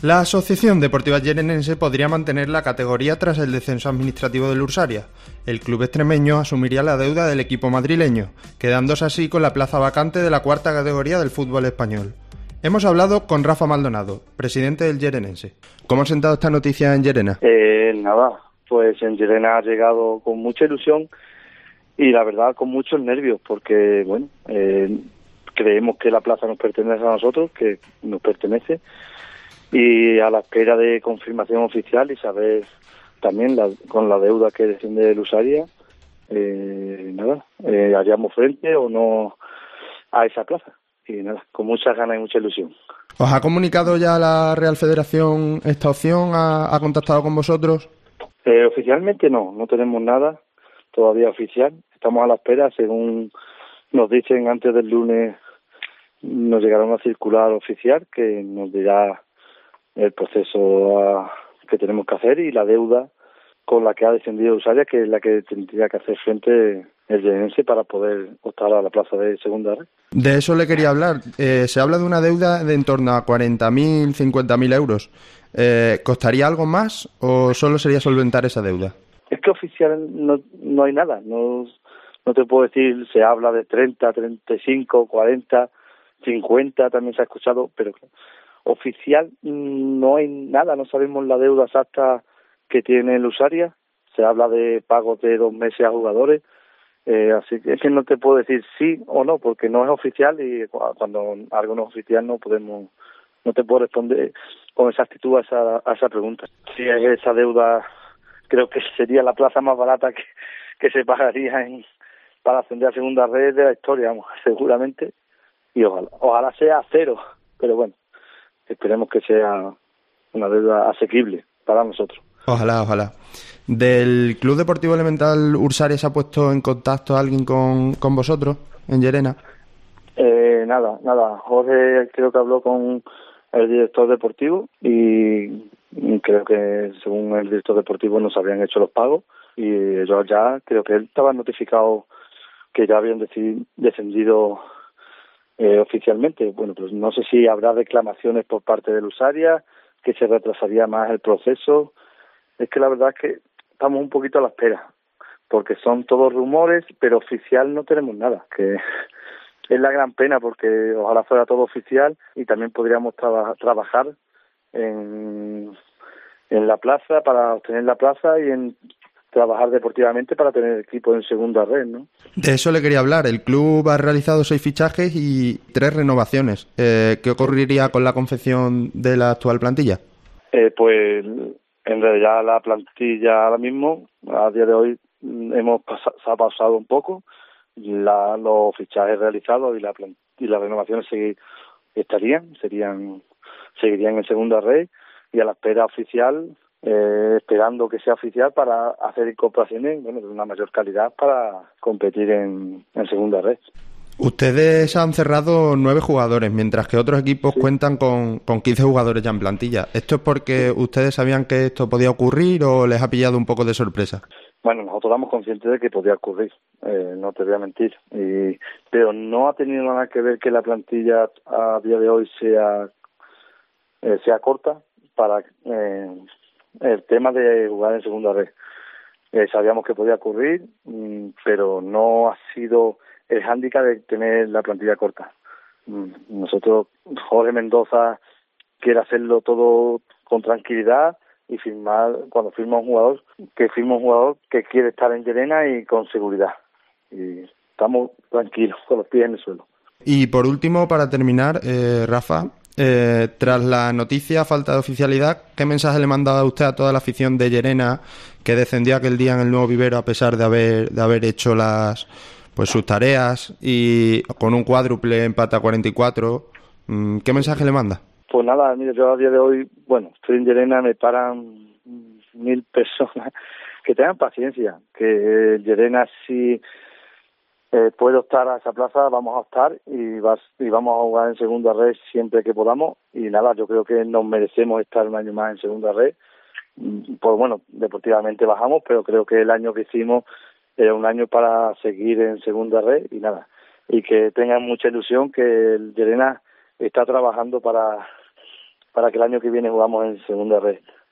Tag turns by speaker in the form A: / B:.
A: La Asociación Deportiva Llerenense podría mantener la categoría tras el descenso administrativo del Ursaria. El club extremeño asumiría la deuda del equipo madrileño, quedándose así con la plaza vacante de la cuarta categoría del fútbol español. Hemos hablado con Rafa Maldonado, presidente del Llerenense. ¿Cómo ha sentado esta noticia en Llerena?
B: Nada, pues en Llerena ha llegado con mucha ilusión y la verdad con muchos nervios, porque bueno, creemos que la plaza nos pertenece a nosotros, que nos pertenece, y a la espera de confirmación oficial y saber también con la deuda que desciende el Usaria, haríamos frente o no a esa plaza. Y nada, con muchas ganas y mucha ilusión.
A: ¿Os ha comunicado ya la Real Federación esta opción? ¿Ha contactado con vosotros?
B: Oficialmente no tenemos nada todavía oficial. Estamos a la espera, según nos dicen antes del lunes, nos llegará una circular oficial que nos dirá el proceso que tenemos que hacer y la deuda con la que ha descendido Usaria, que es la que tendría que hacer frente el Llerenense para poder optar a la plaza de segunda red.
A: De eso le quería hablar. Se habla de una deuda de en torno a 40.000, 50.000 euros. ¿Costaría algo más o solo sería solventar esa deuda?
B: Es que oficial no hay nada. No te puedo decir, se habla de 30, 35, 40, 50, también se ha escuchado, pero oficial no hay nada, no sabemos la deuda exacta que tiene el Usaria. Se habla de pagos de 2 meses a jugadores, así que es que no te puedo decir sí o no, porque no es oficial y cuando algo no es oficial no te puedo responder con exactitud a esa pregunta. Si es esa deuda, creo que sería la plaza más barata que se pagaría para ascender a segunda red de la historia, vamos, seguramente, y ojalá sea cero, pero bueno, esperemos que sea una deuda asequible para nosotros.
A: Ojalá. ¿Del Club Deportivo Elemental Ursaria se ha puesto en contacto alguien con vosotros en Llerena?
B: Nada. Jorge creo que habló con el director deportivo y creo que según el director deportivo nos habían hecho los pagos y ellos ya, creo que él estaba notificado que ya habían descendido oficialmente. Bueno, pues no sé si habrá reclamaciones por parte del Usaria, que se retrasaría más el proceso. Es que la verdad es que estamos un poquito a la espera, porque son todos rumores, pero oficial no tenemos nada, que es la gran pena, porque ojalá fuera todo oficial y también podríamos trabajar en la plaza para obtener la plaza y en trabajar deportivamente para tener equipo en segunda red, ¿no?
A: De eso le quería hablar. El club ha realizado 6 fichajes y 3 renovaciones. ¿Qué ocurriría con la confección de la actual plantilla?
B: Pues en realidad la plantilla ahora mismo, a día de hoy, se ha pasado un poco. Los fichajes realizados y las renovaciones seguirían en segunda red y a la espera oficial, esperando que sea oficial para hacer incorporaciones de una mayor calidad para competir en segunda red.
A: Ustedes han cerrado 9 jugadores, mientras que otros equipos cuentan con 15 jugadores ya en plantilla. ¿Esto es porque ustedes sabían que esto podía ocurrir o les ha pillado un poco de sorpresa?
B: Bueno, nosotros estamos conscientes de que podía ocurrir, no te voy a mentir, pero no ha tenido nada que ver que la plantilla a día de hoy sea corta para el tema de jugar en segunda red. Sabíamos que podía ocurrir, pero no ha sido el hándicap de tener la plantilla corta. Nosotros, Jorge Mendoza quiere hacerlo todo con tranquilidad y cuando firma un jugador que quiere estar en Llerena y con seguridad. Y estamos tranquilos, con los pies en el suelo.
A: Y por último, para terminar, Rafa, tras la noticia, falta de oficialidad, ¿qué mensaje le manda usted a toda la afición de Llerena que descendió aquel día en el Nuevo Vivero a pesar de haber hecho sus tareas y con un cuádruple empate a 44? ¿Qué mensaje le manda?
B: Pues nada, mire, yo a día de hoy, estoy en Llerena, me paran 1.000 personas, que tengan paciencia, que Llerena si puede optar a esa plaza, vamos a optar y vamos a jugar en segunda red siempre que podamos y nada, yo creo que nos merecemos estar un año más en segunda red. Pues bueno, deportivamente bajamos, pero creo que el año que hicimos era un año para seguir en segunda red y nada, y que tengan mucha ilusión, que el Llerena está trabajando para para que el año que viene jugamos en segunda red.